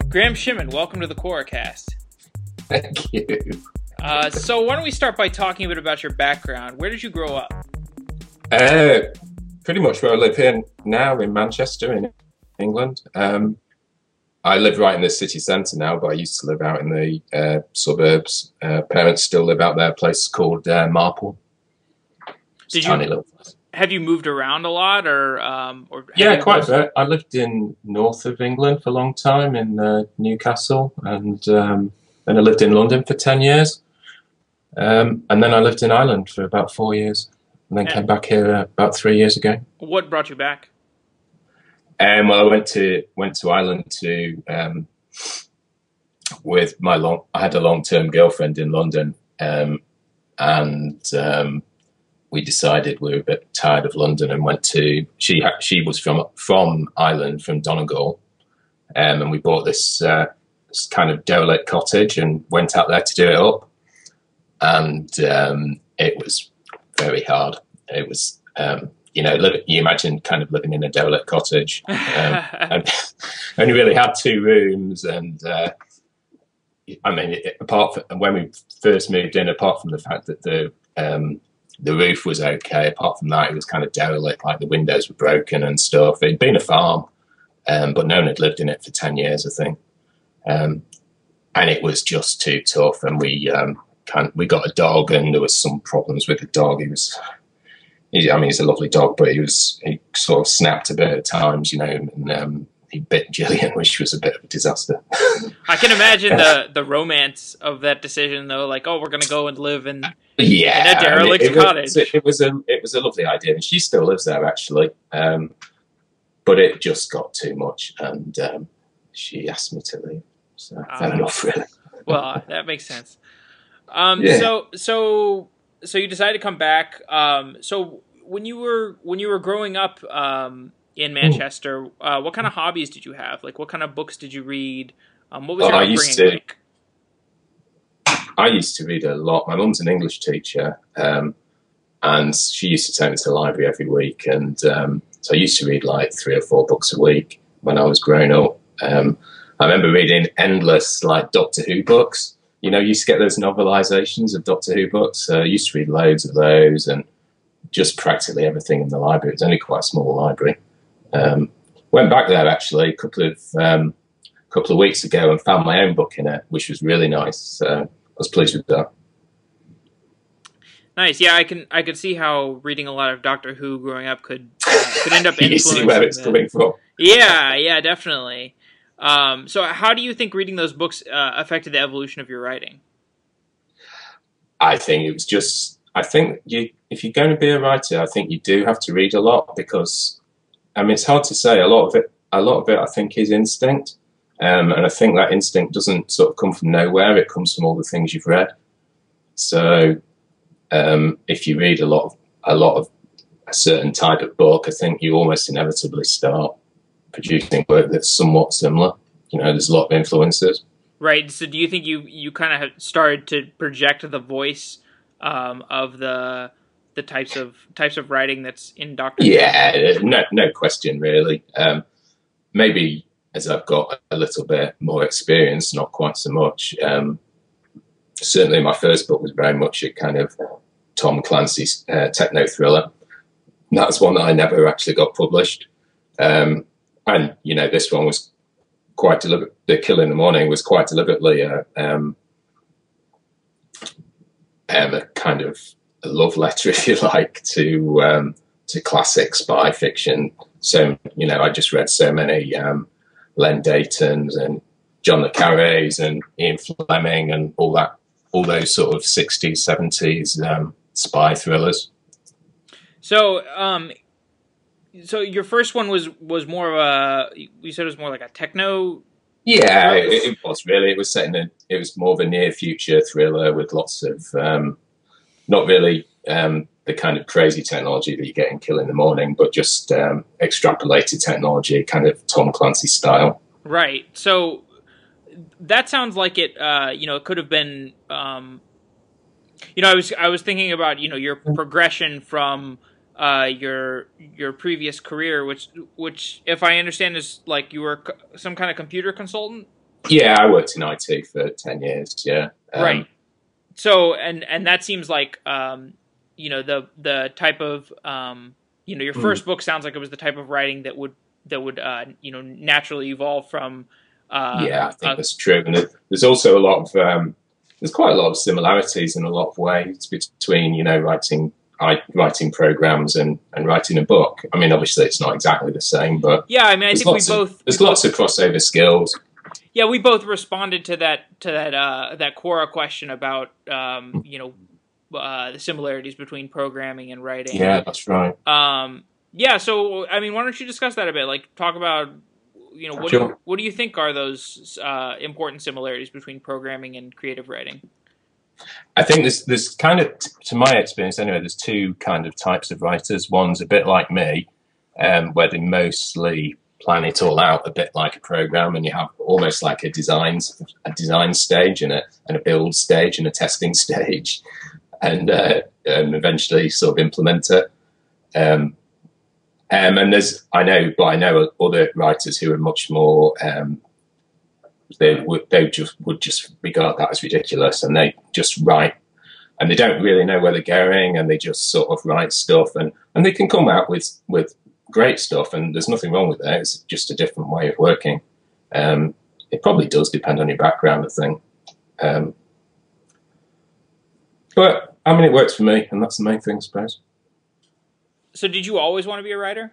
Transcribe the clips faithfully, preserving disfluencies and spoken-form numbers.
Graham Shimon, welcome to the Quoracast. Thank you. Uh, so why don't we start by talking a bit about your background? Where did you grow up? Uh, pretty much where I live here now in Manchester in England. Um, I live right in the city centre now, but I used to live out in the uh, suburbs. Uh, parents still live out there, a place called uh, Marple. It's Did a tiny you little place. have you moved around a lot, or um, or have Yeah, you quite a most- bit. I lived in north of England for a long time in uh, Newcastle, and um, then I lived in London for ten years. Um, and then I lived in Ireland for about four years, and then Yeah. came back here uh, about three years ago. What brought you back? Um, well, I went to went to Ireland to um, with my long. I had a long term girlfriend in London, um, and um, we decided we were a bit tired of London and went to. She ha- she was from from Ireland, from Donegal, um, and we bought this, uh, this kind of derelict cottage and went out there to do it up, and um, it was very hard. It was. Um, You know, live, you imagine kind of living in a derelict cottage, um, and only really had two rooms. And uh, I mean, it, apart from when we first moved in, apart from the fact that the um, the roof was okay, apart from that, it was kind of derelict. Like the windows were broken and stuff. It'd been a farm, um, but no one had lived in it for ten years, I think. Um, and it was just too tough. And we um, kind we got a dog, and there was some problems with the dog. He was. He, I mean, he's a lovely dog, but he was he sort of snapped a bit at times, you know, and um, he bit Gillian, which was a bit of a disaster. I can imagine the the romance of that decision, though. Like, oh, we're going to go and live in yeah, in a derelict I mean, it, cottage. Was, it was a it was a lovely idea, and she still lives there actually. Um, but it just got too much, and um, she asked me to leave. So fair Ah. enough, really. Well, that makes sense. Um, Yeah. So so so you decided to come back. Um, so when you were when you were growing up um, in Manchester, uh, what kind of hobbies did you have? Like, what kind of books did you read? Um, what was Oh, your I upbringing used to- like? I used to read a lot. My mum's an English teacher, um, and she used to take me to the library every week. And um, so I used to read like three or four books a week when I was growing up. Um, I remember reading endless like Doctor Who books. You know, you used to get those novelizations of Doctor Who books. Uh, I used to read loads of those and just practically everything in the library. It was only quite a small library. Um, went back there actually a couple of um, couple of weeks ago and found my own book in it, which was really nice. So I was pleased with that. Nice, yeah. I can I could see how reading a lot of Doctor Who growing up could uh, could end up You influencing. see where it's the- coming from. Yeah, yeah, definitely. Um, so, how do you think reading those books uh, affected the evolution of your writing? I think it was just. I think you, if you're going to be a writer, I think you do have to read a lot because, I mean, it's hard to say. A lot of it, a lot of it, I think, is instinct, um, and I think that instinct doesn't sort of come from nowhere. It comes from all the things you've read. So, um, if you read a lot of a lot of a certain type of book, I think you almost inevitably start producing work that's somewhat similar. You know, there's a lot of influences. Right. So, do you think you you kind of started to project the voice um, of the the types of types of writing that's in Doctor Who? Yeah, no, no question, really. Um, maybe as I've got a little bit more experience, not quite so much. Um, certainly, my first book was very much a kind of Tom Clancy's uh, techno thriller. That's one that I never actually got published. Um, and you know, this one was quite deliberate. The Kill in the Morning was quite deliberately a, um, um, a kind of a love letter, if you like, to um, to classic spy fiction. So you know, I just read so many um, Len Daytons and John le Carre's and Ian Fleming and all that, all those sort of sixties, seventies um, spy thrillers. So, um, so your first one was was more of a you said it was more like a techno. Yeah, it, it was really. It was set in a. It was more of a near future thriller with lots of, um, not really um, the kind of crazy technology that you get in Kill in the Morning, but just um, extrapolated technology, kind of Tom Clancy style. Right. So that sounds like it. Uh, you know, it could have been. Um, you know, I was I was thinking about you know your progression from uh, your your previous career, which which if I understand is like you were co- some kind of computer consultant. Yeah, I worked in I T for ten years. Yeah. Um, Right. So and and that seems like um, you know the the type of um, you know your mm, first book sounds like it was the type of writing that would that would uh, you know naturally evolve from uh, yeah, I think uh that's true. And there's also a lot of um, there's quite a lot of similarities in a lot of ways between you know writing I, writing programs and, and writing a book. I mean, obviously it's not exactly the same, but yeah. I mean, I there's think we lots of both we there's lots both of crossover skills. yeah we both responded to that to that uh, that Quora question about um, you know uh, the similarities between programming and writing. Yeah, that's right. Um, yeah, so I mean, why don't you discuss that a bit? Like, talk about you know what do you Sure. what do you think are those uh, important similarities between programming and creative writing? I think there's there's kind of, to my experience anyway, there's two kind of types of writers. One's a bit like me, um, where they mostly plan it all out a bit like a program, and you have almost like a design a design stage and a and a build stage and a testing stage, and uh, um, eventually sort of implement it. Um, um, and there's I know, but I know other writers who are much more um, they would they just would just regard that as ridiculous, and they just write, and they don't really know where they're going, and they just sort of write stuff, and and they can come out with with great stuff, and there's nothing wrong with it. It's just a different way of working. Um, it probably does depend on your background, I think, um, but I mean, it works for me, and that's the main thing, I suppose. So, did you always want to be a writer?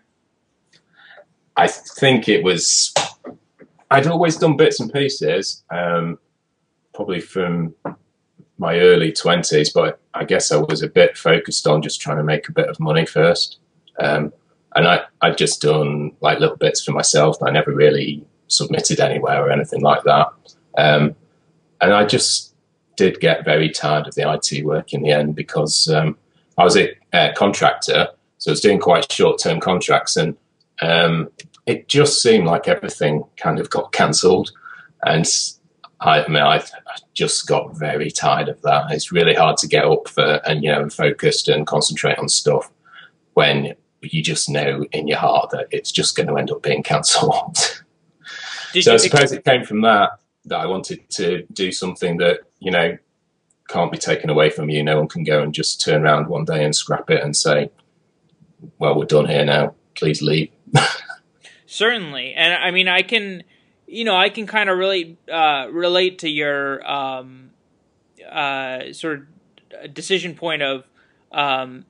I think it was. I'd always done bits and pieces, um, probably from my early twenties, but I guess I was a bit focused on just trying to make a bit of money first. Um, and I, I'd just done like little bits for myself. I never really submitted anywhere or anything like that. Um, and I just did get very tired of the I T work in the end because um, I was a uh, contractor, so I was doing quite short-term contracts, and um, it just seemed like everything kind of got cancelled. And I, I mean, I, I just got very tired of that. It's really hard to get up for and, you know, focused and concentrate on stuff when you just know in your heart that it's just going to end up being cancelled. So I suppose it came from that, that I wanted to do something that, you know, can't be taken away from you. No one can go and just turn around one day and scrap it and say, well, we're done here now. Please leave. Certainly, and I mean, I can, you know, I can kind of relate uh, relate to your um, uh, sort of decision point of, um,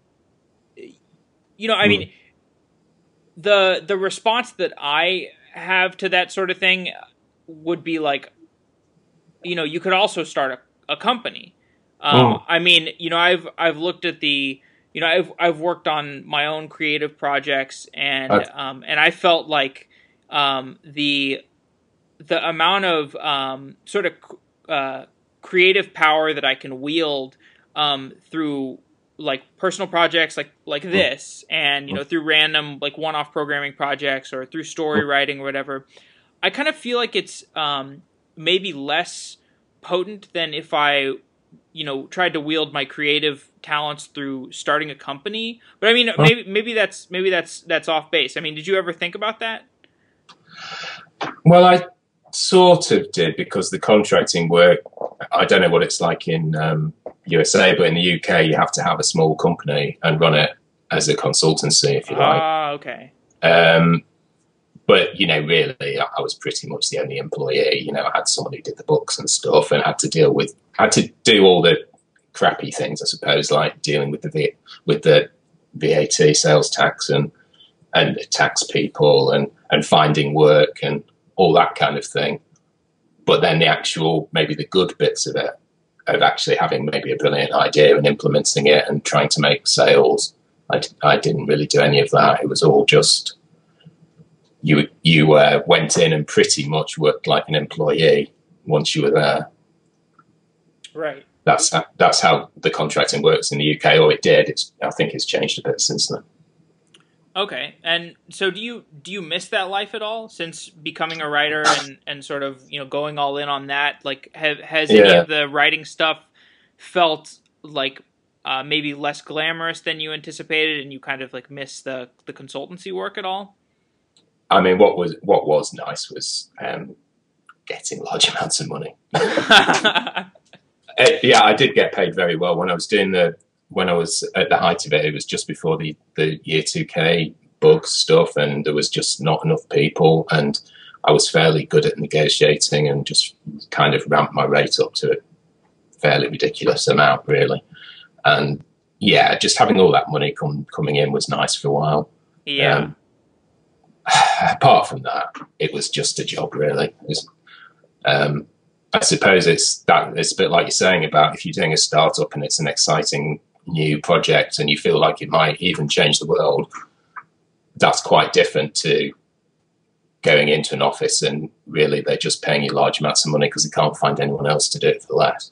you know, I mean, the the response that I have to that sort of thing would be like, you know, you could also start a, a company. Um, Mm. I mean, you know, I've I've looked at the you know, I've I've worked on my own creative projects, and Okay. um, and I felt like um, the the amount of um, sort of uh, creative power that I can wield um, through like personal projects like like this, and you know, through random like one off programming projects or through story writing or whatever, I kind of feel like it's um, maybe less potent than if I you know tried to wield my creative talents through starting a company. But I mean, maybe maybe that's maybe that's that's off base. I mean, did you ever think about that? Well, I sort of did, because the contracting work, I don't know what it's like in um, U S A, but in the U K, you have to have a small company and run it as a consultancy, if you like. Ah, okay. Um, but, you know, really, I was pretty much the only employee. You know, I had someone who did the books and stuff, and had to deal with, had to do all the crappy things, I suppose, like dealing with the v, with the V A T, sales tax, and and tax people, and and finding work and all that kind of thing. But then the actual, maybe the good bits of it, of actually having maybe a brilliant idea and implementing it and trying to make sales, I, I didn't really do any of that. It was all just, you you uh, went in and pretty much worked like an employee once you were there. Right. That's how, that's how the contracting works in the U K, or it did. It's, I think it's changed a bit since then. Okay. And so do you do you miss that life at all since becoming a writer and, and sort of, you know, going all in on that? Like, have, has any Yeah. of the writing stuff felt like uh, maybe less glamorous than you anticipated, and you kind of like miss the, the consultancy work at all? I mean, what was what was nice was um, getting large amounts of money. uh, yeah, I did get paid very well when I was doing the when I was at the height of it. It was just before the the year two K bug stuff, and there was just not enough people, and I was fairly good at negotiating and just kind of ramped my rate up to a fairly ridiculous amount, really. And yeah, just having all that money come, coming in was nice for a while. Yeah. Um, apart from that, it was just a job, really. It was, um, I suppose it's that it's a bit like you're saying about if you're doing a startup and it's an exciting new project and you feel like it might even change the world, that's quite different to going into an office and really they're just paying you large amounts of money because they can't find anyone else to do it for less.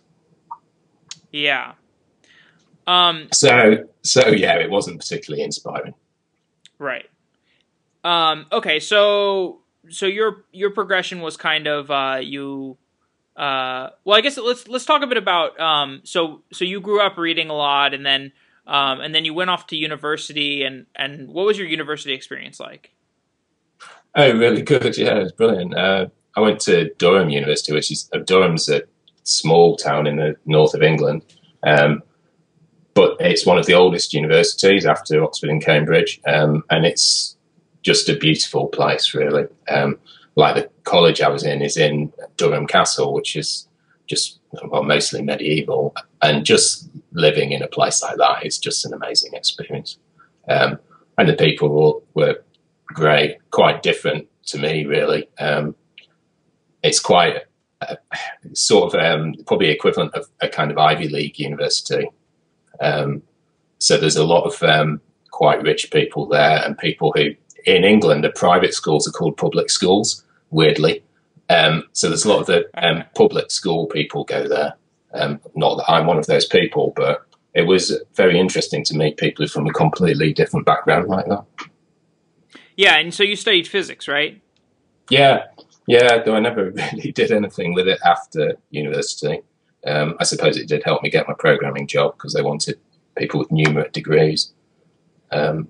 Yeah. Um, so, so yeah, it wasn't particularly inspiring. Right. Um, okay. So, so your, your progression was kind of, uh, you, uh, well, I guess let's, let's talk a bit about, um, so, so you grew up reading a lot and then, um, and then you went off to university and, and what was your university experience like? Oh, really good. Yeah, it was brilliant. Uh, I went to Durham University, which is, uh, Durham's a small town in the north of England. Um, but it's one of the oldest universities after Oxford and Cambridge. Um, and it's just a beautiful place, really. Um, like the college I was in is in Durham Castle, which is just, well, mostly medieval. And just living in a place like that is just an amazing experience. Um, and the people were, were great, quite different to me, really. Um, it's quite uh, sort of um, probably equivalent of a kind of Ivy League university. Um, so there's a lot of um, quite rich people there, and people who, in England, the private schools are called public schools, weirdly. Um, so there's a lot of the um, public school people go there. Um, not that I'm one of those people, but it was very interesting to meet people from a completely different background like that. Yeah, and so you studied physics, right? Yeah, yeah, though I never really did anything with it after university. Um, I suppose it did help me get my programming job because they wanted people with numerate degrees. Um,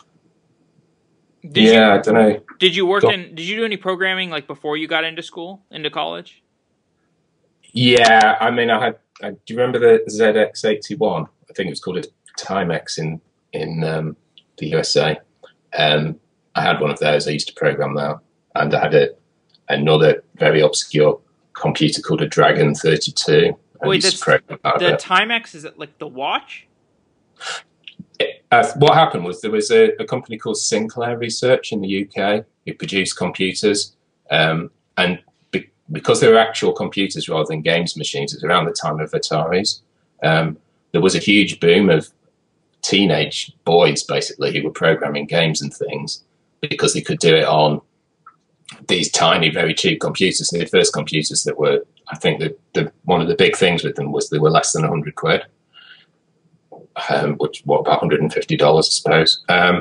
did yeah, you, I don't know. Did you work in, did you do any programming like before you got into school, into college? Yeah, I mean, I had, I, do you remember the Z X eighty-one? I think it was called a Timex in, in um, the U S A. Um, I had one of those. I used to program that. And I had a, another very obscure computer called a Dragon thirty-two. Wait, that's, the it. Timex, is it like the watch? It, uh, what happened was there was a, a company called Sinclair Research in the U K who produced computers. Um, and be, because they were actual computers rather than games machines, it was around the time of Ataris. Um, there was a huge boom of teenage boys, basically, who were programming games and things because they could do it on these tiny, very cheap computers. The first computers that were, I think the, the one of the big things with them was they were less than a hundred quid, um, which what about one hundred fifty dollars, I suppose. Um,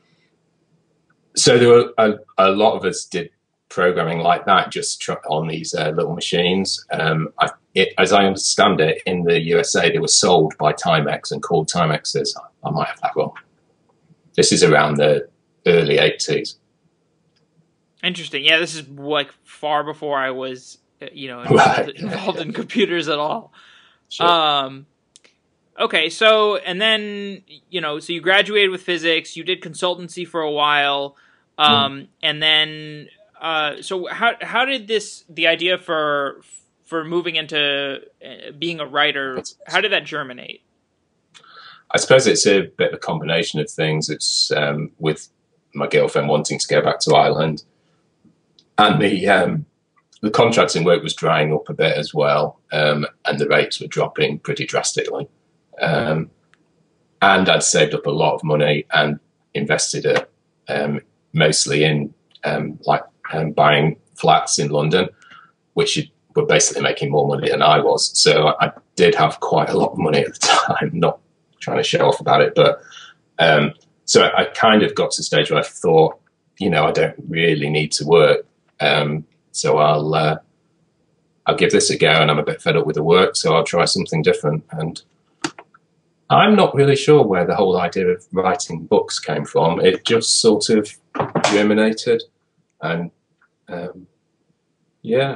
so there were a, a lot of us did programming like that, just tr- on these uh, little machines. Um, I, it, as I understand it, in the U S A, they were sold by Timex and called Timexes. I might have that wrong. This is around the early eighties. Interesting. Yeah, this is like far before I was, you know, involved, right. involved in computers at all. Sure. Um, okay, so, and then, you know, so you graduated with physics, you did consultancy for a while, um, mm. and then, uh, so how how did this, the idea for for moving into being a writer, how did that germinate? I suppose it's a bit of a combination of things. It's um, with my girlfriend wanting to go back to Ireland, and the um, the contracting work was drying up a bit as well, um, and the rates were dropping pretty drastically. Um, and I'd saved up a lot of money and invested it um, mostly in um, like um, buying flats in London, which were basically making more money than I was. So I did have quite a lot of money at the time. Not trying to show off about it, but um, so I, I kind of got to the stage where I thought, you know, I don't really need to work. Um, so I'll, uh, I'll give this a go, and I'm a bit fed up with the work, so I'll try something different. And I'm not really sure where the whole idea of writing books came from. It just sort of germinated, and um, yeah,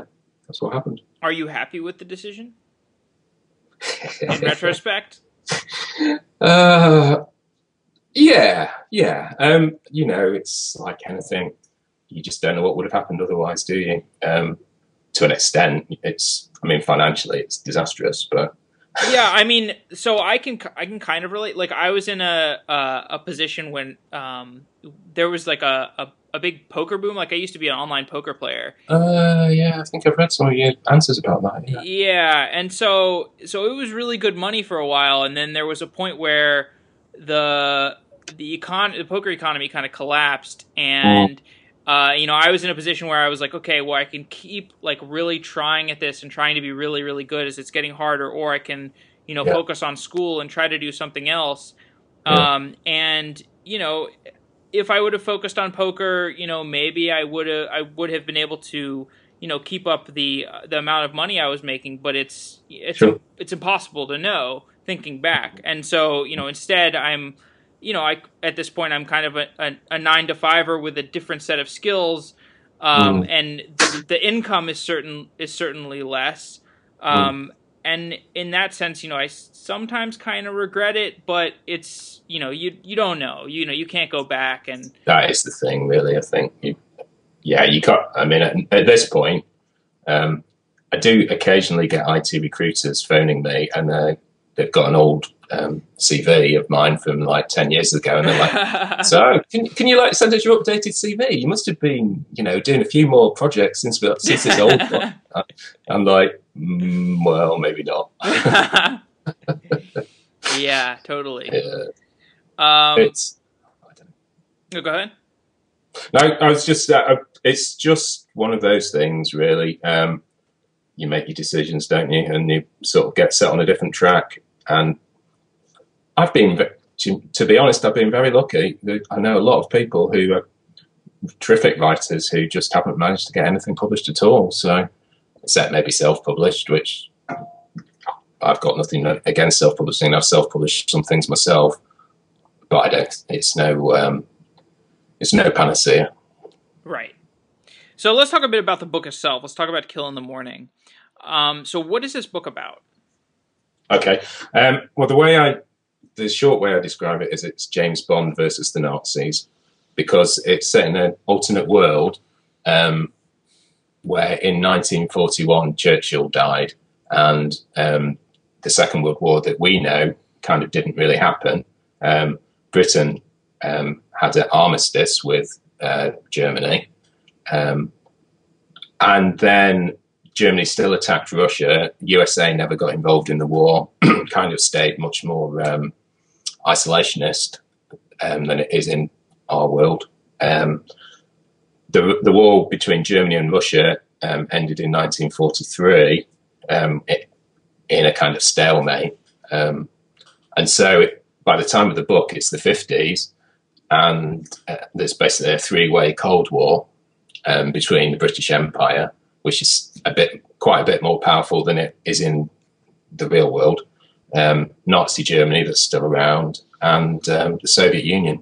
that's what happened. Are you happy with the decision in retrospect? uh, yeah, yeah. Um, you know, it's like anything. You just don't know what would have happened otherwise, do you? Um, to an extent, it's. I mean, financially, it's disastrous, but. Yeah, I mean, so I can I can kind of relate. Like, I was in a a, a position when um there was like a, a a big poker boom. Like, I used to be an online poker player. Uh, yeah, I think I've read some of your answers about that. Yeah, Yeah, and so so it was really good money for a while, and then there was a point where the the econ the poker economy kind of collapsed, mm, and uh, you know, I was in a position where I was like, okay, well, I can keep like really trying at this and trying to be really really good as it's getting harder, or I can, you know, yeah, focus on school and try to do something else. yeah, Um, and you know, if I would have focused on poker, you know, maybe I would have I would have been able to, you know, keep up the uh, the amount of money I was making, but it's it's sure. it's impossible to know thinking back. And so, you know, instead I'm, you know, I at this point I'm kind of a, a, a nine to fiver with a different set of skills, um, Mm, and the, the income is certain is certainly less. mm. Um, and in that sense, you know, I sometimes kind of regret it, but it's, you know, you you don't know, you know, you can't go back and That is the thing, really. I think, you, yeah, you can't. I mean, at, at this point, um, I do occasionally get I T recruiters phoning me, and uh, they've got an old um, C V of mine from like ten years ago, and they're like, "So, can can you like send us your updated C V? You must have been, you know, doing a few more projects since since this old one." I'm like, mm, "Well, maybe not." Yeah, totally. Yeah, Um, it's. I don't no, go ahead. know. No, I was just. Uh, it's just one of those things, really. Um, you make your decisions, don't you? And you sort of get set on a different track. And I've been, to, to be honest, I've been very lucky. I know a lot of people who are terrific writers who just haven't managed to get anything published at all. So, except maybe self-published, which I've got nothing against self-publishing. I've self-published some things myself, but I don't. It's no. Um, it's no panacea. Right. So let's talk a bit about the book itself. Let's talk about Kill in the Morning. Um, so what is this book about? Okay. Um, well, the way I, the short way I describe it is it's James Bond versus the Nazis, because it's set in an alternate world um, where in nineteen forty-one Churchill died, and um, the Second World War that we know kind of didn't really happen. Um, Britain um, had an armistice with uh, Germany. Um, and then Germany still attacked Russia. U S A never got involved in the war, kind of stayed much more um, isolationist um, than it is in our world. Um, the, the war between Germany and Russia um, ended in nineteen forty-three um, it, in a kind of stalemate. Um, and so it, by the time of the book, it's the fifties, and uh, there's basically a three-way Cold War Um, between the British Empire, which is a bit, quite a bit more powerful than it is in the real world, um, Nazi Germany that's still around, and um, the Soviet Union.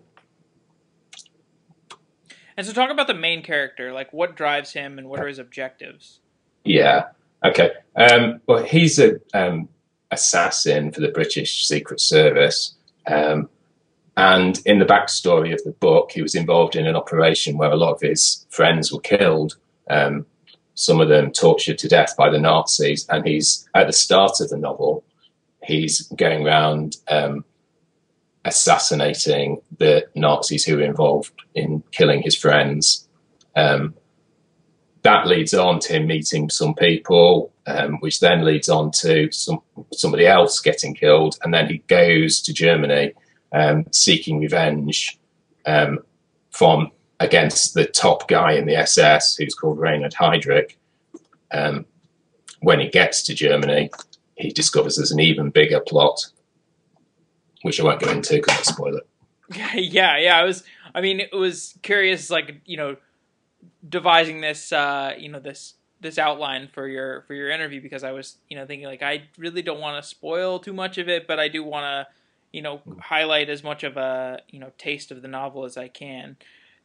And so talk about the main character, like what drives him and what are his objectives? Yeah. Okay. Um, well, he's a um, assassin for the British Secret Service. Um, And in the backstory of the book, he was involved in an operation where a lot of his friends were killed, um, some of them tortured to death by the Nazis. And he's, at the start of the novel, he's going around um, assassinating the Nazis who were involved in killing his friends. Um, that leads on to him meeting some people, um, which then leads on to some somebody else getting killed. And then he goes to Germany, Um, seeking revenge um, from against the top guy in the S S, who's called Reinhard Heydrich. Um, when he gets to Germany, he discovers there's an even bigger plot, which I won't go into because I'll spoil it. yeah, yeah. I was. I mean, it was curious, like, you know, devising this, uh, you know, this this outline for your for your interview, because I was, you know, thinking like I really don't want to spoil too much of it, but I do want to, you know, highlight as much of a, you know, taste of the novel as I can.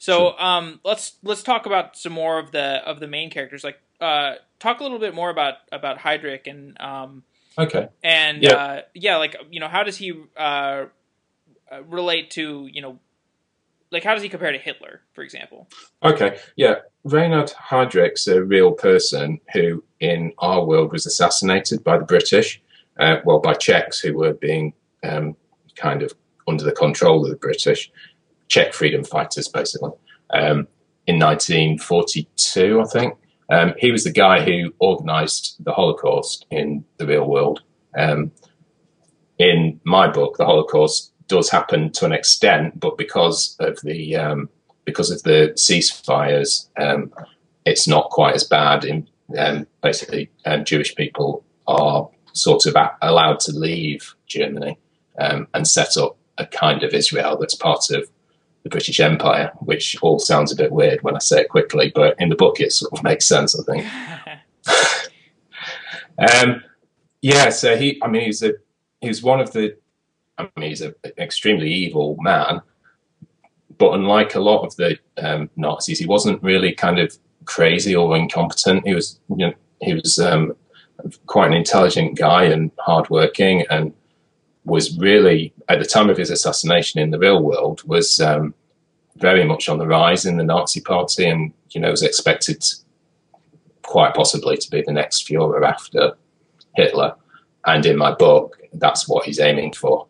So um, let's let's talk about some more of the of the main characters. Like, uh, talk a little bit more about about Heydrich and um, Okay. and Yeah. uh, yeah, like you know, how does he uh, relate to you know, like how does he compare to Hitler, for example? Okay. Yeah. Reinhard Heydrich's a real person who, in our world, was assassinated by the British, uh, well, by Czechs who were being um, kind of under the control of the British, Czech freedom fighters, basically, um, in nineteen forty-two, I think. Um, he was the guy who organised the Holocaust in the real world. Um, in my book, the Holocaust does happen to an extent, but because of the um, because of the ceasefires, um, it's not quite as bad. In um, basically, um, Jewish people are sort of allowed to leave Germany um, and set up a kind of Israel that's part of the British Empire, which all sounds a bit weird when I say it quickly, but in the book it sort of makes sense, I think. um, yeah, so he, I mean, he's a, he was one of the, I mean, he's an extremely evil man, but unlike a lot of the um, Nazis, he wasn't really kind of crazy or incompetent. He was, you know, he was um, quite an intelligent guy and hardworking, and was really, at the time of his assassination in the real world, was um, very much on the rise in the Nazi party, and, you know, was expected quite possibly to be the next Führer after Hitler. And in my book, that's what he's aiming for.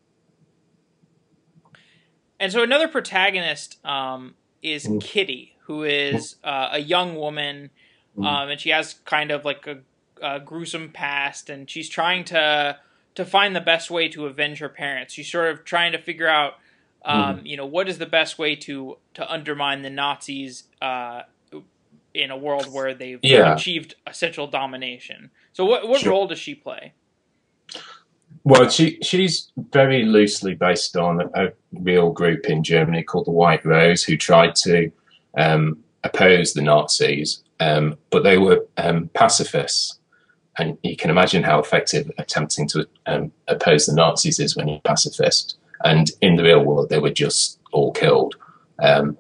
And so another protagonist um, is mm. Kitty, who is uh, a young woman, um, mm. and she has kind of like a, a gruesome past, and she's trying to to find the best way to avenge her parents. She's sort of trying to figure out, um, mm. you know, what is the best way to to undermine the Nazis uh, in a world where they've yeah. achieved essential domination. So what what sure. role does she play? Well, she she's very loosely based on a real group in Germany called the White Rose, who tried to um, oppose the Nazis, um, but they were um, pacifists. And you can imagine how effective attempting to um, oppose the Nazis is when you're pacifist. And in the real world, they were just all killed. Um,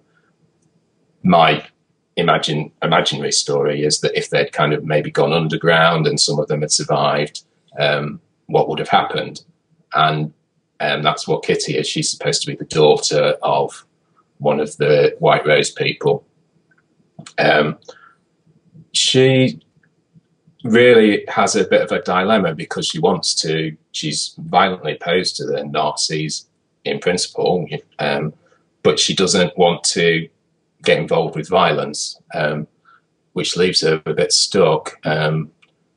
my imagine imaginary story is that if they'd kind of maybe gone underground and some of them had survived, um, what would have happened? And um, that's what Kitty is. She's supposed to be the daughter of one of the White Rose people. Um, she really has a bit of a dilemma because she wants to, she's violently opposed to the Nazis in principle, um, but she doesn't want to get involved with violence, um, which leaves her a bit stuck. Um,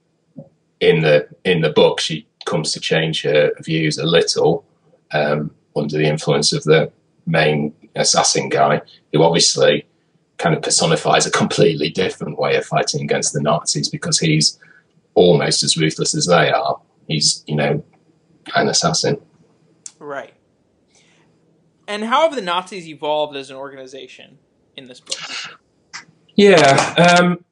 in the in the book, she comes to change her views a little um, under the influence of the main assassin guy, who obviously kind of personifies a completely different way of fighting against the Nazis, because he's almost as ruthless as they are. He's, you know, an assassin. Right. And how have the Nazis evolved as an organization in this book? Yeah, um,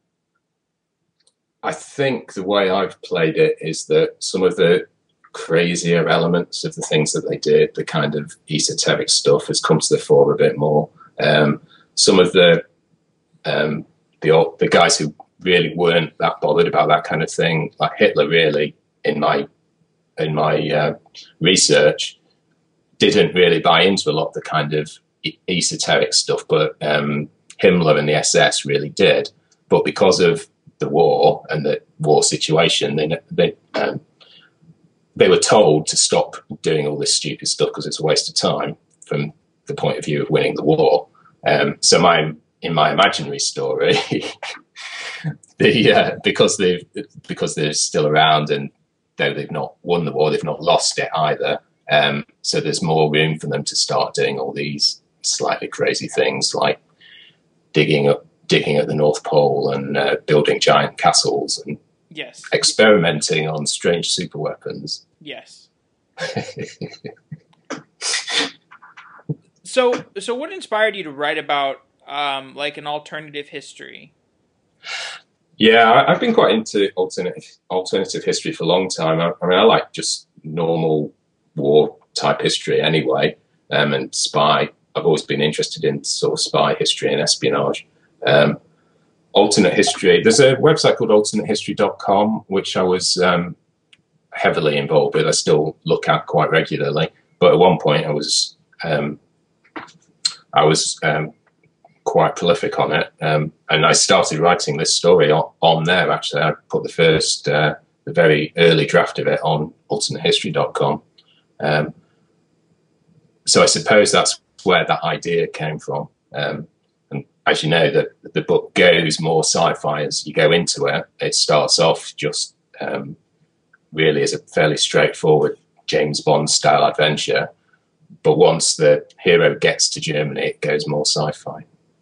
I think the way I've played it is that some of the crazier elements of the things that they did, the kind of esoteric stuff, has come to the fore a bit more. Um, some of the um, the the guys who really weren't that bothered about that kind of thing, like Hitler, really, in my in my uh, research, didn't really buy into a lot of the kind of esoteric stuff, but um, Himmler and the S S really did. But because of the war and the war situation, they they um, they were told to stop doing all this stupid stuff because it's a waste of time from the point of view of winning the war. Um, so my in my imaginary story, the uh, because they because they're still around, and though they've not won the war, they've not lost it either. Um, so there's more room for them to start doing all these slightly crazy things, like digging up, digging at the North Pole and uh, building giant castles and yes, experimenting on strange super weapons. Yes. so, so what inspired you to write about um, like an alternative history? Yeah, I, I've been quite into alternative alternative history for a long time. I, I mean, I like just normal war type history anyway, um, and spy I've always been interested in sort of spy history and espionage. Um, alternate history. There's a website called alternate history dot com, which I was um, heavily involved with. I still look at quite regularly. But at one point, I was um, I was um, quite prolific on it, um, and I started writing this story on, on there. Actually, I put the first, uh, the very early draft of it on alternate history dot com. Um, so I suppose that's where that idea came from. Um, and as you know, the the book goes more sci-fi as you go into it. It starts off just um, really as a fairly straightforward James Bond style adventure, but once the hero gets to Germany, it goes more sci-fi.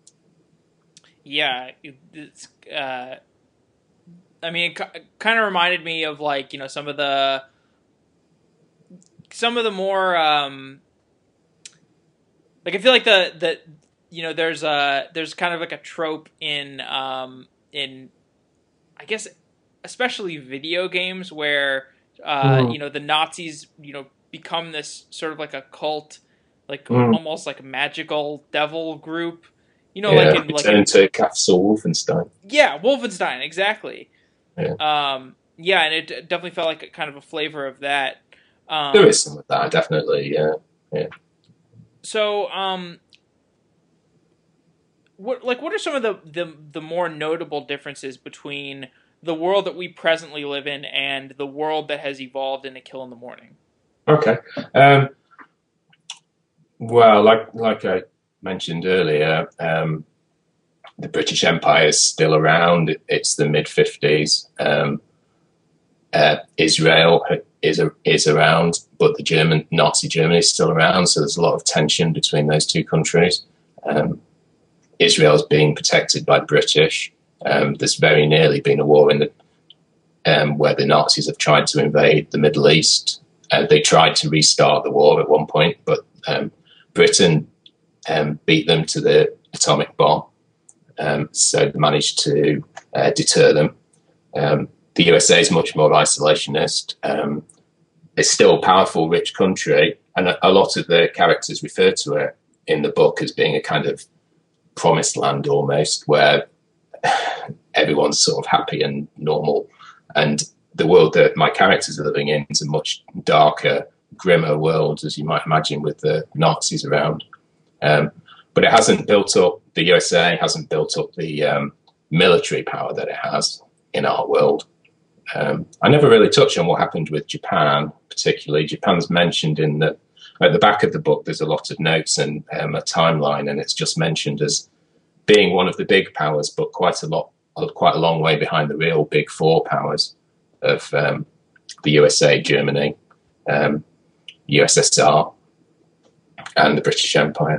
Yeah, it's, uh, I mean, it kind of reminded me of like, you know, some of the some of the more um, like I feel like the the you know there's a there's kind of like a trope in um, in I guess especially video games where uh, mm. you know the Nazis you know become this sort of like a cult, like mm. almost like a magical devil group. You know, yeah, like in like into Castle Wolfenstein. Yeah, Wolfenstein, exactly. Yeah. Um, yeah, and it definitely felt like a, kind of a flavor of that. Um, there is some of that, definitely. Yeah, yeah. So, um, what like what are some of the, the the more notable differences between the world that we presently live in and the world that has evolved in A Kill in the Morning? Okay. Um, well, like like I mentioned earlier, um, the British Empire is still around. It's the mid fifties. Um, uh, Israel is a, is around, but the German Nazi Germany is still around. So there's a lot of tension between those two countries. Um, Israel is being protected by the British. Um, there's very nearly been a war in the um, where the Nazis have tried to invade the Middle East. Uh, they tried to restart the war at one point, but um, Britain um, beat them to the atomic bomb. Um, so they managed to uh, deter them. Um, the U S A is much more isolationist. Um, it's still a powerful, rich country, and a, a lot of the characters refer to it in the book as being a kind of promised land almost, where everyone's sort of happy and normal. And the world that my characters are living in is a much darker, grimmer world, as you might imagine, with the Nazis around. Um, but it hasn't built up, the U S A hasn't built up the um, military power that it has in our world. Um, I never really touched on what happened with Japan, particularly. Japan's mentioned in the, at the back of the book, there's a lot of notes and um, a timeline, and it's just mentioned as being one of the big powers, but quite a lot, quite a long way behind the real big four powers of um, the U S A, Germany, um, U S S R, and the British Empire.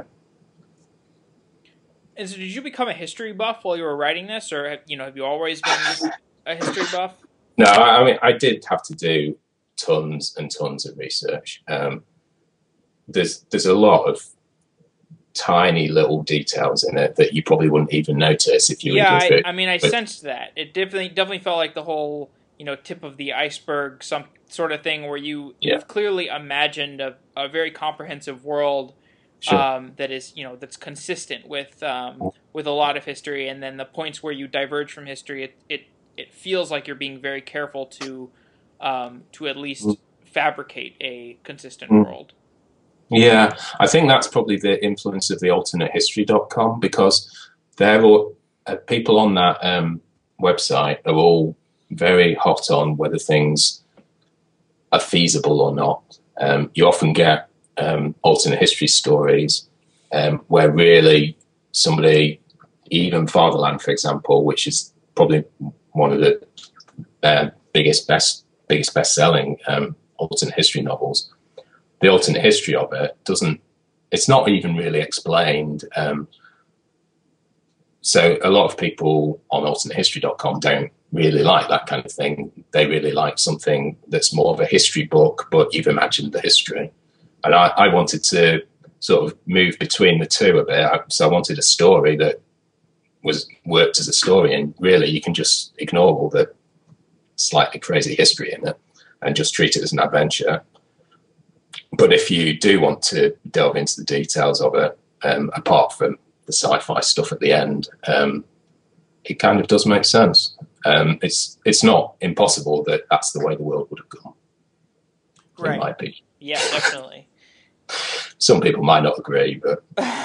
And so did you become a history buff while you were writing this, or have, you know, have you always been a history buff? No, I, I mean, I did have to do tons and tons of research. Um, there's there's a lot of tiny little details in it that you probably wouldn't even notice if you yeah, read through. I, I mean, I but, sensed that. It definitely definitely felt like the whole, you know, tip of the iceberg, some sort of thing where you, yeah. you've clearly imagined a, a very comprehensive world. Sure. Um, that is, you know, that's consistent with um, with a lot of history, and then the points where you diverge from history, it it, it feels like you're being very careful to um, to at least mm. fabricate a consistent mm. world. Yeah, I think that's probably the influence of the alternate history dot com, because they're all, uh, people on that um, website are all very hot on whether things are feasible or not. Um, you often get Um, alternate history stories um, where really somebody, even Fatherland, for example, which is probably one of the uh, biggest, best, biggest best-selling um, alternate history novels. The alternate history of it doesn't. It's not even really explained. Um, so a lot of people on alternate history dot com don't really like that kind of thing. They really like something that's more of a history book, but you've imagined the history. And I, I wanted to sort of move between the two a bit. So I wanted a story that was worked as a story, and really you can just ignore all the slightly crazy history in it and just treat it as an adventure. But if you do want to delve into the details of it, um, apart from the sci-fi stuff at the end. Um, it kind of does make sense. Um, it's it's not impossible that that's the way the world would have gone. Right. In my opinion. Yeah, definitely. Some people might not agree, but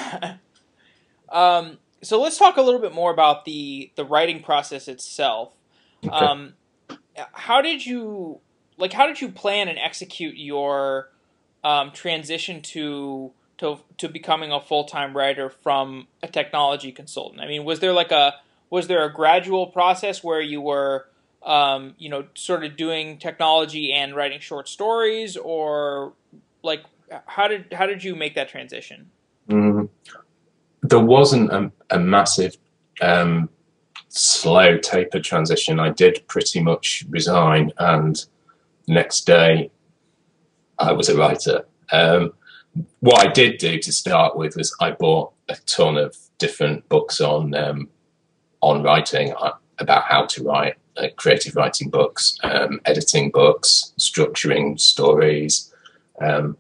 um, so let's talk a little bit more about the the writing process itself. okay. Um, how did you like? How did you plan and execute your um, transition to to to becoming a full time writer from a technology consultant? I mean, was there like a was there a gradual process where you were um, you know sort of doing technology and writing short stories, or like how did how did you make that transition? Mm, there wasn't a, a massive um, slow taper transition. I did pretty much resign, and next day I was a writer. Um, what I did do to start with was I bought a ton of different books on um, on writing, uh, about how to write, uh, creative writing books, um, editing books, structuring stories, um,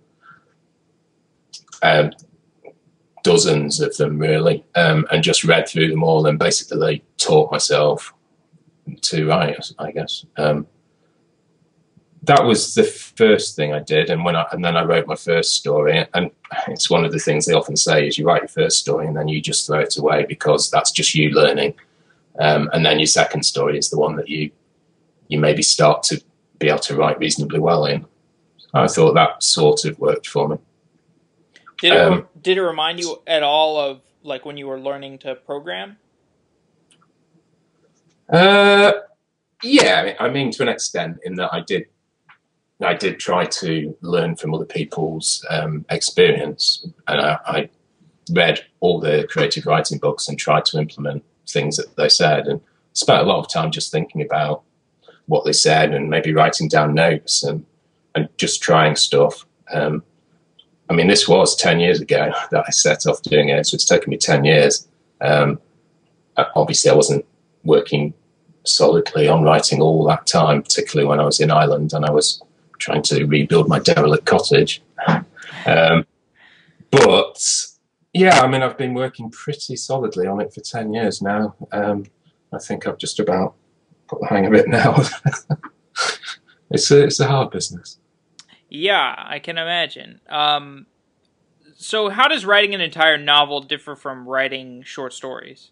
um, dozens of them really, um, and just read through them all and basically taught myself to write, I guess. Um, that was the first thing I did, and when I, and then I wrote my first story. And it's one of the things they often say is you write your first story and then you just throw it away because that's just you learning. Um, and then your second story is the one that you you maybe start to be able to write reasonably well in. I thought that sort of worked for me. Did it Um, did it remind you at all of like when you were learning to program? Uh, yeah, I mean, to an extent, in that I did, I did try to learn from other people's um, experience, and I, I read all the creative writing books and tried to implement things that they said, and spent a lot of time just thinking about what they said and maybe writing down notes and and just trying stuff. Um, I mean, this was ten years ago that I set off doing it, so it's taken me ten years. Um, obviously, I wasn't working solidly on writing all that time, particularly when I was in Ireland and I was trying to rebuild my derelict cottage. Um, but yeah, I mean, I've been working pretty solidly on it for ten years now. Um, I think I've just about got the hang of it now. it's a, it's a hard business. Yeah, I can imagine. Um, so how does writing an entire novel differ from writing short stories?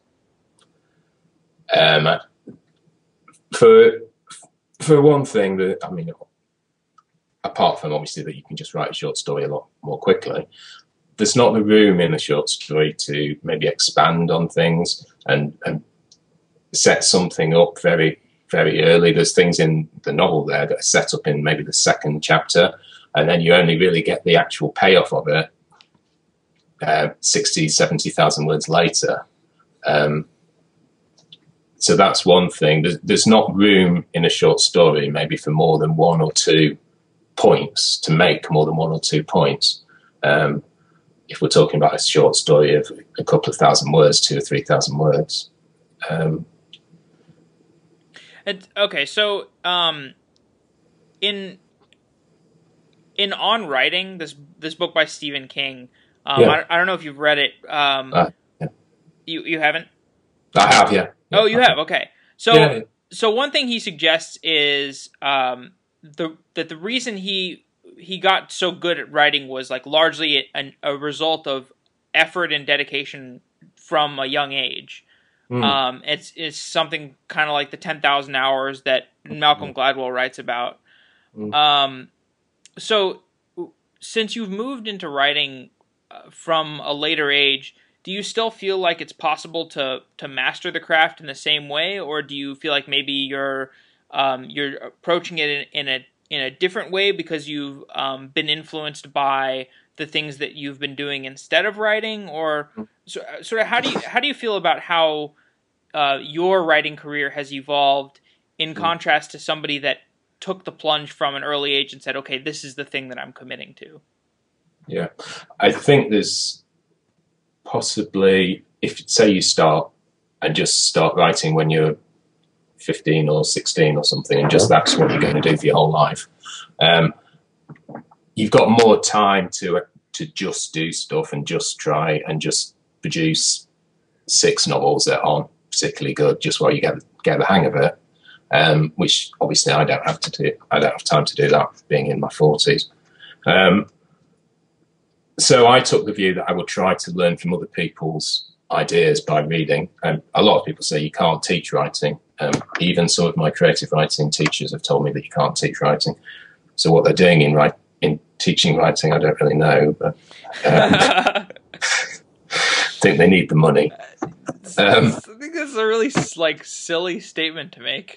Um, for for one thing, that I mean, apart from obviously that you can just write a short story a lot more quickly, there's not the room in a short story to maybe expand on things and, and set something up very, very early. There's things in the novel there that are set up in maybe the second chapter, and then you only really get the actual payoff of it uh, sixty, seventy thousand words later. Um, so that's one thing. There's, there's not room in a short story maybe for more than one or two points, to make more than one or two points. Um, if we're talking about a short story of a couple of thousand words, two or three thousand words. Um, And, okay, so um, in in On Writing, this this book by Stephen King, um, yeah. I, I don't know if you've read it. Um, uh, yeah. You you haven't? I have, yeah. yeah. Oh, you have. Okay. So yeah, yeah. so one thing he suggests is um, the that the reason he he got so good at writing was like largely a, a result of effort and dedication from a young age. Mm. Um, it's it's something kind of like the ten thousand hours that Malcolm Gladwell writes about. Mm. Um, so since you've moved into writing uh, from a later age, do you still feel like it's possible to to master the craft in the same way, or do you feel like maybe you're um, you're approaching it in, in a in a different way because you've um, been influenced by the things that you've been doing instead of writing, or so, sort of how do you how do you feel about how uh, your writing career has evolved in contrast to somebody that took the plunge from an early age and said, okay, this is the thing that I'm committing to? Yeah, I think there's possibly, if say you start and just start writing when you're fifteen or sixteen or something, and just that's what you're going to do for your whole life, um, you've got more time to to just do stuff and just try and just produce six novels that aren't particularly good just while you get get the hang of it. Um, which obviously I don't have to do. I don't have time to do that, being in my forties. Um, so I took the view that I would try to learn from other people's ideas by reading. And a lot of people say you can't teach writing. Um, even some of my creative writing teachers have told me that you can't teach writing. So what they're doing in write, in teaching writing, I don't really know. But um, I think they need the money. Um, I think that's a really like silly statement to make.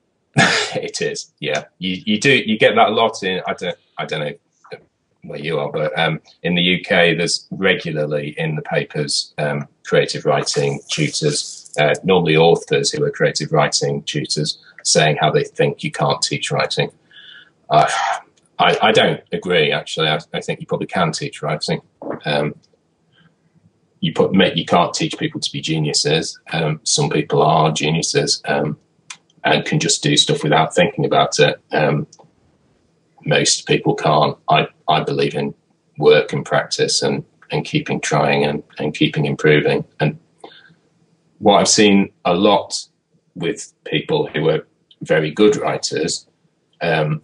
It is, yeah. You you do you get that a lot in. I don't I don't know where you are, but um, in the U K, there's regularly in the papers um, creative writing tutors, uh, normally authors who are creative writing tutors, saying how they think you can't teach writing. Uh, I I don't agree. Actually, I, I think you probably can teach writing. Um, you put you can't teach people to be geniuses. Um, some people are geniuses. Um, and can just do stuff without thinking about it. Um, most people can't. I, I believe in work and practice and, and keeping trying and, and keeping improving. And what I've seen a lot with people who are very good writers, um,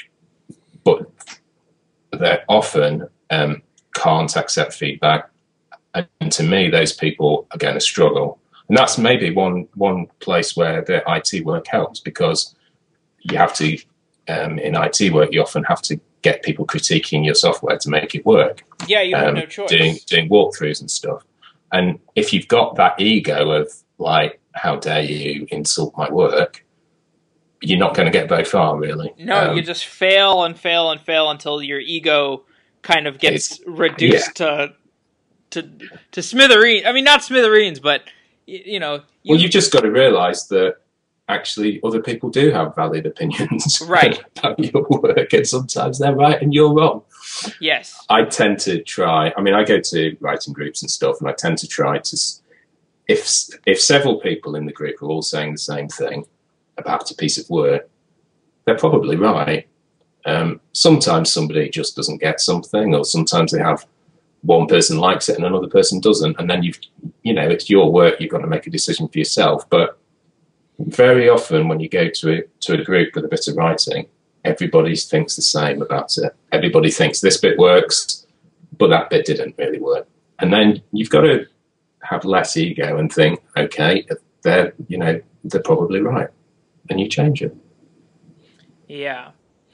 but they often um, can't accept feedback. And to me, those people are going to struggle. And that's maybe one one place where the I T work helps, because you have to, um, in I T work, you often have to get people critiquing your software to make it work. Yeah, you have um, no choice. Doing, doing walkthroughs and stuff. And if you've got that ego of, like, how dare you insult my work, you're not going to get very far, really. No, um, you just fail and fail and fail until your ego kind of gets reduced yeah. to, to, to smithereens. I mean, not smithereens, but... You know, you, well, you've just got to realise that actually other people do have valid opinions right. about your work, and sometimes they're right and you're wrong. Yes. I tend to try, I mean, I go to writing groups and stuff, and I tend to try to, if if several people in the group are all saying the same thing about a piece of work, they're probably right. Um, sometimes somebody just doesn't get something, or sometimes they have one person likes it and another person doesn't, and then you've, you know, it's your work, you've got to make a decision for yourself. But very often when you go to a, to a group with a bit of writing, everybody thinks the same about it. Everybody thinks this bit works, but that bit didn't really work. And then you've got to have less ego and think, okay, they're, you know, they're probably right, and you change it. Yeah.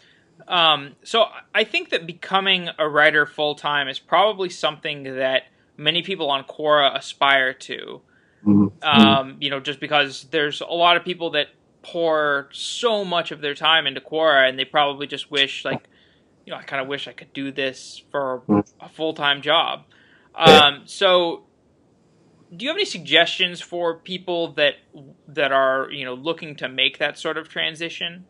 Um, so I think that becoming a writer full-time is probably something that many people on Quora aspire to. Mm-hmm. Um, you know, just because there's a lot of people that pour so much of their time into Quora, and they probably just wish, like, you know, I kind of wish I could do this for a full-time job. Um, so do you have any suggestions for people that that are, you know, looking to make that sort of transition?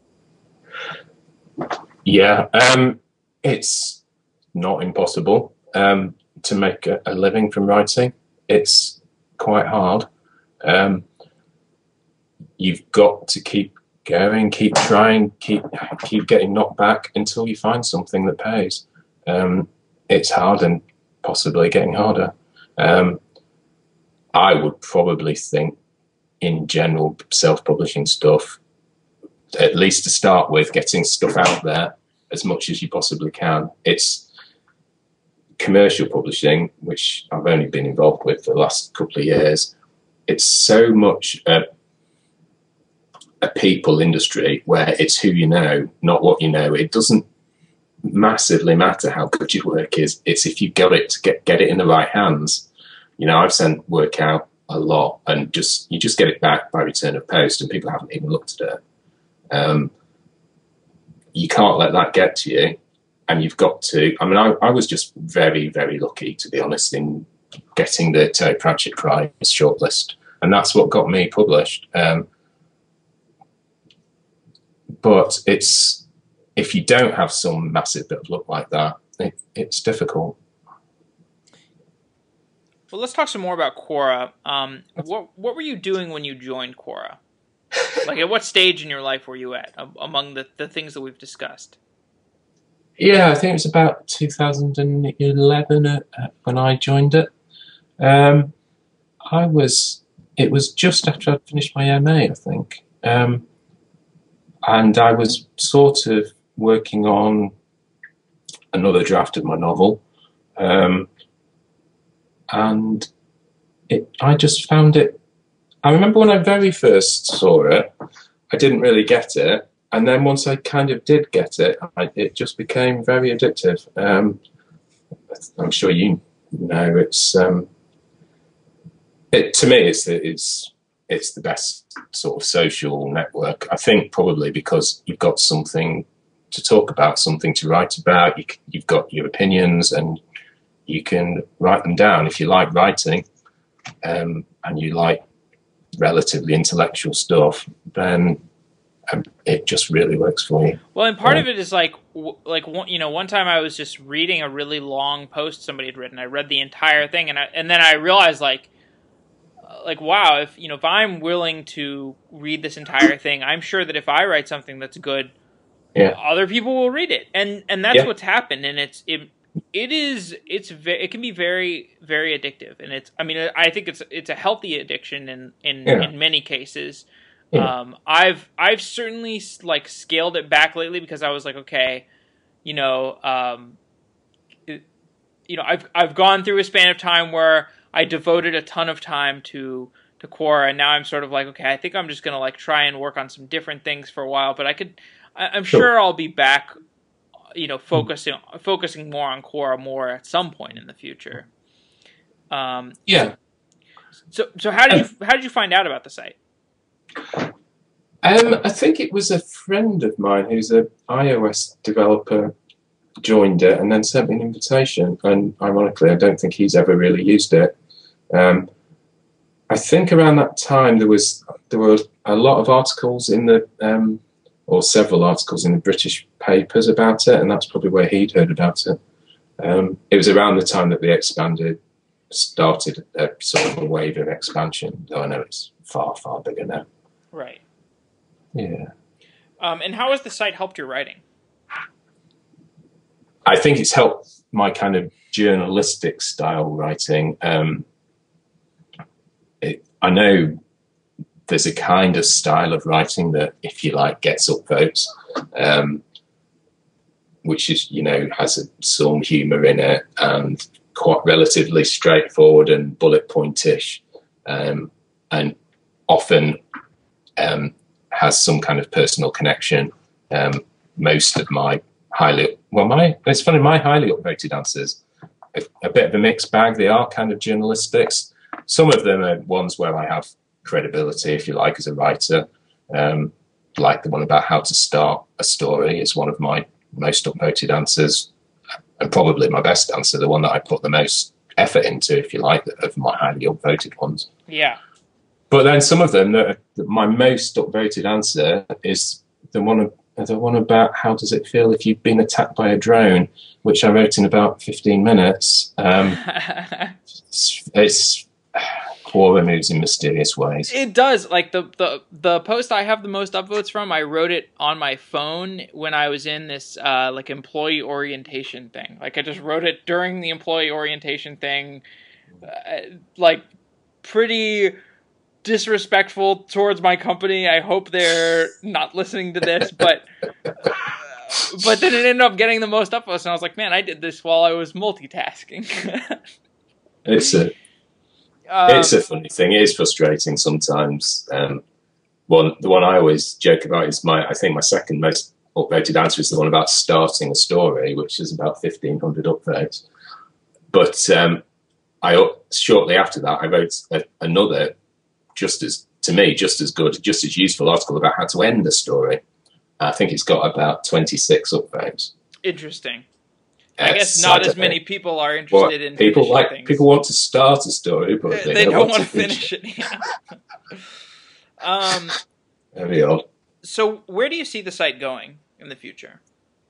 Yeah, um, it's not impossible um, to make a, a living from writing. It's quite hard. Um, you've got to keep going, keep trying, keep keep getting knocked back until you find something that pays. Um, it's hard and possibly getting harder. Um, I would probably think, in general, self-publishing stuff, at least to start with, getting stuff out there as much as you possibly can. It's commercial publishing, which I've only been involved with for the last couple of years. It's so much a, a people industry where it's who you know, not what you know. It doesn't massively matter how good your work is. It's if you got it to get, get it in the right hands. You know, I've sent work out a lot, and just you just get it back by return of post, and people haven't even looked at it. Um, you can't let that get to you, and you've got to. I mean, I, I was just very, very lucky, to be honest, in getting the Terry Pratchett Prize shortlist, and that's what got me published. Um, but it's if you don't have some massive bit of luck like that, it, it's difficult. Well, let's talk some more about Quora. Um, what what were you doing when you joined Quora? Like, at what stage in your life were you at, among the, the things that we've discussed? Yeah, I think it was about two thousand eleven uh, when I joined it. Um, I was, it was just after I'd finished my M A, I think. Um, and I was sort of working on another draft of my novel. Um, and it, I just found it, I remember when I very first saw it, I didn't really get it. And then once I kind of did get it, I, it just became very addictive. Um, I'm sure you know it's, um, it, to me, it's the, it's, it's the best sort of social network. I think probably because you've got something to talk about, something to write about. You, you've got your opinions and you can write them down. If you like writing um, and you like relatively intellectual stuff, then um, it just really works for you. Well, and part um, of it is like, like one, you know, one time I was just reading a really long post somebody had written. I read the entire thing, and I, and then I realized like, like wow, if you know, if I'm willing to read this entire thing, I'm sure that if I write something that's good, yeah, other people will read it, and and that's yeah. what's happened, and it's it. It is. It's. Ve- it can be very, very addictive, and it's. I mean, I think it's. It's a healthy addiction in in, Yeah. in many cases. Yeah. Um, I've I've certainly like scaled it back lately because I was like, okay, you know, um, it, you know, I've I've gone through a span of time where I devoted a ton of time to to Quora, and now I'm sort of like, okay, I think I'm just gonna like try and work on some different things for a while, but I could. I, I'm Sure. sure I'll be back. You know, focusing focusing more on Quora more at some point in the future. Um, Yeah. So, so how did you how did you find out about the site? Um, I think it was a friend of mine who's an iOS developer joined it and then sent me an invitation. And ironically, I don't think he's ever really used it. Um, I think around that time there was there were a lot of articles in the um, or several articles in the British papers about it, and that's probably where he'd heard about it. Um, it was around the time that they expanded, started a sort of a wave of expansion, though I know it's far, far bigger now. Right. Yeah. Um, and how has the site helped your writing? I think it's helped my kind of journalistic style writing. Um, it, I know there's a kind of style of writing that, if you like, gets up votes, um, which is, you know, has a, some humour in it and quite relatively straightforward and bullet pointish, um, and often um, has some kind of personal connection. Um, most of my highly, well, my it's funny, my highly upvoted answers, a, a bit of a mixed bag. They are kind of journalistics. Some of them are ones where I have credibility, if you like, as a writer. Um, like the one about how to start a story is one of my most upvoted answers, and probably my best answer, the one that I put the most effort into, if you like, of my highly upvoted ones. Yeah. But then some of them, that my most upvoted answer is the one the one about how does it feel if you've been attacked by a drone, which I wrote in about fifteen minutes. Um, it's, it's Quora moves in mysterious ways. It does. Like the, the the post I have the most upvotes from, I wrote it on my phone when I was in this uh, like employee orientation thing. Like I just wrote it during the employee orientation thing, uh, like pretty disrespectful towards my company. I hope they're not listening to this, but uh, but then it ended up getting the most upvotes, and I was like, man, I did this while I was multitasking. It's a Um, it's a funny thing. It is frustrating sometimes. Um, one, the one I always joke about is my, I think my second most upvoted answer is the one about starting a story, which is about fifteen hundred upvotes. But um, I shortly after that, I wrote a, another, just as, to me, just as good, just as useful article about how to end a story. I think it's got about twenty-six upvotes. Interesting. I guess not as many people are interested well, in people finishing like things. People want to start a story, but they, they, they don't, don't want, want to to finish it. it. Yeah. um, Very odd. So, where do you see the site going in the future?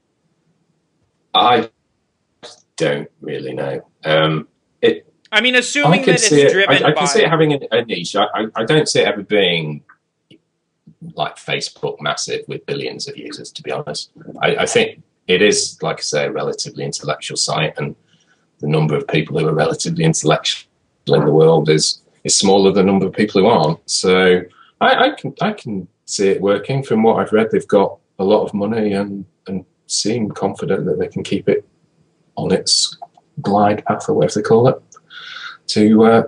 I don't really know. Um, it. I mean, assuming I can that see it's it, driven I, I by. can see it having a, a niche. I, I, I don't see it ever being like Facebook massive with billions of users. To be honest, I, I think it is, like I say, a relatively intellectual site, and the number of people who are relatively intellectual in the world is is smaller than the number of people who aren't. So I, I can I can see it working. From what I've read, they've got a lot of money and and seem confident that they can keep it on its glide path, or whatever they call it, to uh,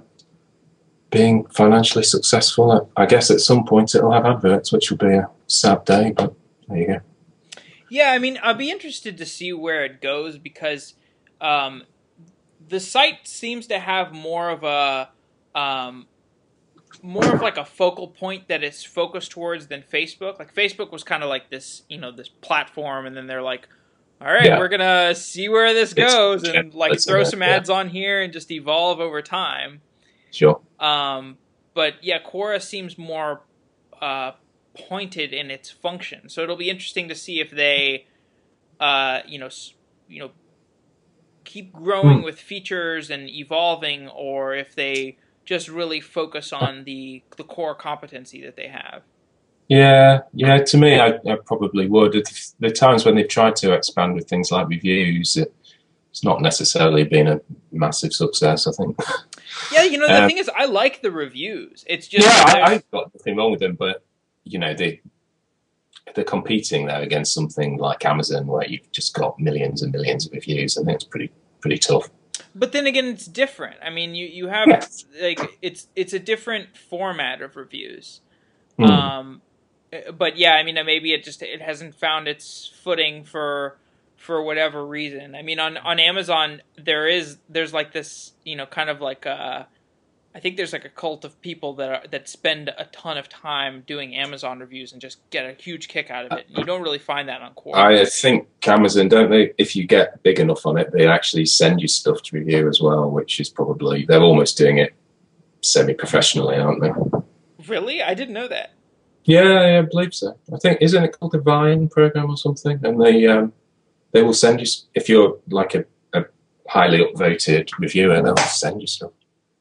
being financially successful. I guess at some point it'll have adverts, which will be a sad day, but there you go. Yeah, I mean, I'll be interested to see where it goes, because um, the site seems to have more of a um, more of like a focal point that it's focused towards than Facebook. Like Facebook was kind of like this, you know, this platform, and then they're like, all right, yeah. we're gonna see where this goes, it's, and like throw some ads yeah. on here and just evolve over time. Sure. Um, but yeah, Quora seems more uh, pointed in its function, so it'll be interesting to see if they, uh, you know, you know, keep growing hmm. with features and evolving, or if they just really focus on the the core competency that they have. Yeah, yeah. To me, I, I probably would. The times when they've tried to expand with things like reviews, it, it's not necessarily been a massive success, I think. Yeah, you know, the um, thing is, I like the reviews. It's just yeah, I, I've got nothing wrong with them, but you know, they they're competing there against something like Amazon, where you've just got millions and millions of reviews. I think it's pretty pretty tough. But then again, it's different. I mean, you you have yes. like it's it's a different format of reviews. Mm. Um, but yeah, I mean, maybe it just it hasn't found its footing for. for whatever reason. I mean, on, on Amazon, there is, there's like this, you know, kind of like a, I think there's like a cult of people that are, that spend a ton of time doing Amazon reviews and just get a huge kick out of it. You don't really find that on Quora. I think Amazon, don't they, if you get big enough on it, they actually send you stuff to review as well, which is probably, they're almost doing it semi-professionally, aren't they? Really? I didn't know that. Yeah, yeah, I believe so. I think, isn't it called the Vine program or something? And they, um, They will send you, if you're like a, a highly upvoted reviewer, they'll send you stuff.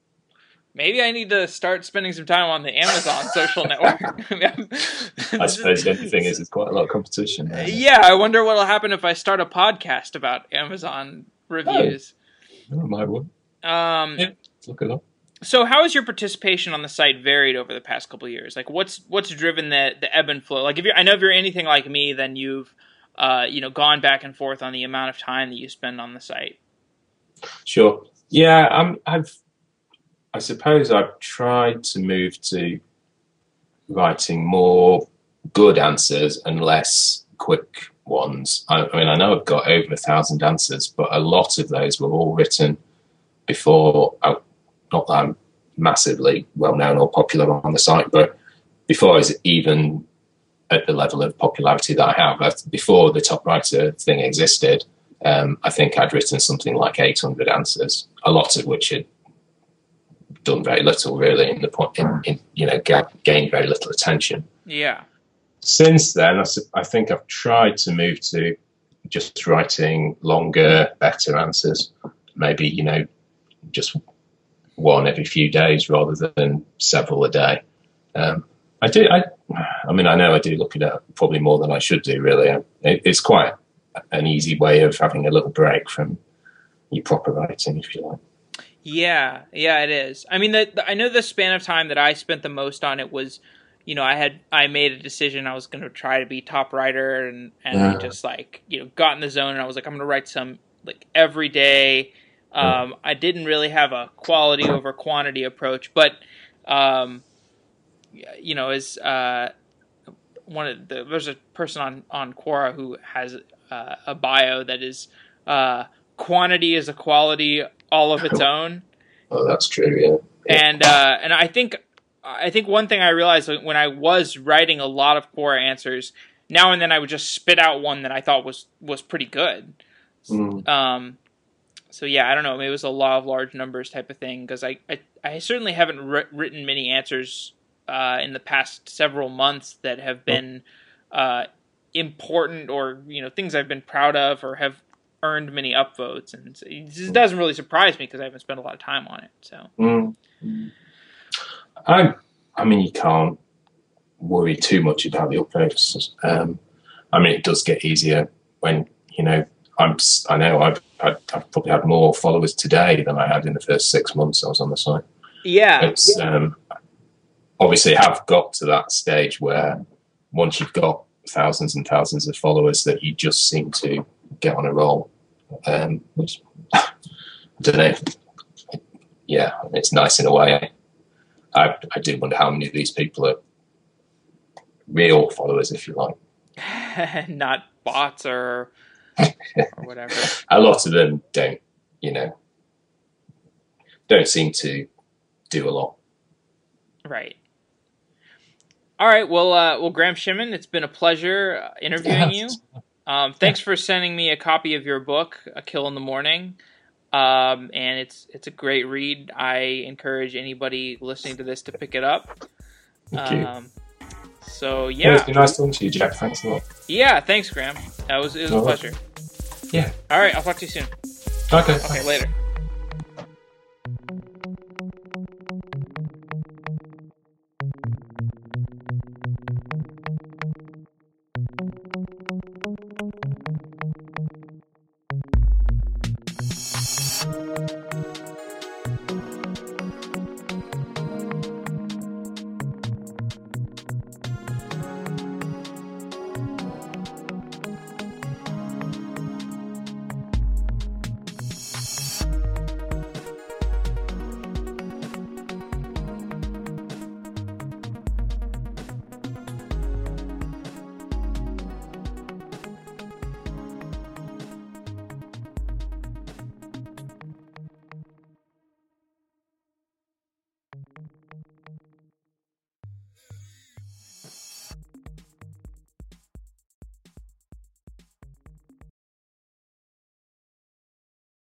Maybe I need to start spending some time on the Amazon social network. I suppose the only thing is there's quite a lot of competition there. Yeah, I wonder what will happen if I start a podcast about Amazon reviews. Oh, my one. Um, yeah, let's look it up. So how has your participation on the site varied over the past couple of years? Like, what's what's driven the, the ebb and flow? Like, if you're, I know if you're anything like me, then you've Uh, you know, gone back and forth on the amount of time that you spend on the site. Sure. Yeah, I'm, I've, I suppose I've tried to move to writing more good answers and less quick ones. I, I mean, I know I've got over a thousand answers, but a lot of those were all written before, I, not that I'm massively well-known or popular on the site, but before I was even at the level of popularity that I have. Before the Top Writer thing existed, um, I think I'd written something like eight hundred answers, a lot of which had done very little really in the point, in, in, you know, gained very little attention. Yeah. Since then, I, I think I've tried to move to just writing longer, better answers. Maybe, you know, just one every few days rather than several a day. Um, I do. I, I mean, I know I do look at it probably more than I should do. Really, it, it's quite an easy way of having a little break from your proper writing, if you like. Yeah, yeah, it is. I mean, the, the, I know the span of time that I spent the most on it was, you know, I had I made a decision I was going to try to be top writer, and and yeah. I just like you know got in the zone, and I was like, I'm going to write some like every day. Um, I didn't really have a quality over quantity approach, but. Um, You know, is uh, one of the there's a person on, on Quora who has uh, a bio that is uh, quantity is a quality all of its own. Oh, that's true. Yeah, yeah. And uh, and I think I think one thing I realized when I was writing a lot of Quora answers, now and then I would just spit out one that I thought was was pretty good. Mm. Um, so yeah, I don't know. Maybe it was a law of large numbers type of thing, because I, I I certainly haven't ri- written many answers. Uh, in the past several months that have been uh, important, or you know things I've been proud of, or have earned many upvotes, and it just doesn't really surprise me because I haven't spent a lot of time on it. So, mm. I, I mean, you can't worry too much about the upvotes. Um, I mean, it does get easier when you know, I'm, I know I've, I've, I've probably had more followers today than I had in the first six months I was on the site. Yeah. It's um, obviously have got to that stage where once you've got thousands and thousands of followers that you just seem to get on a roll, um, which I don't know. Yeah, it's nice in a way. I, I do wonder how many of these people are real followers, if you like. Not bots or or whatever. A lot of them don't, you know, don't seem to do a lot. Right. All right. Well, uh, well, Graham Shimon, it's been a pleasure interviewing you. Um, thanks for sending me a copy of your book, A Kill in the Morning. Um, and it's it's a great read. I encourage anybody listening to this to pick it up. Thank um, you. So yeah, yeah, it's been nice talking to you, Jack. Thanks a lot. Yeah, thanks, Graham. That was it was All a pleasure. Right. Yeah. All right, I'll talk to you soon. Okay. Okay, bye. Later. Thank you.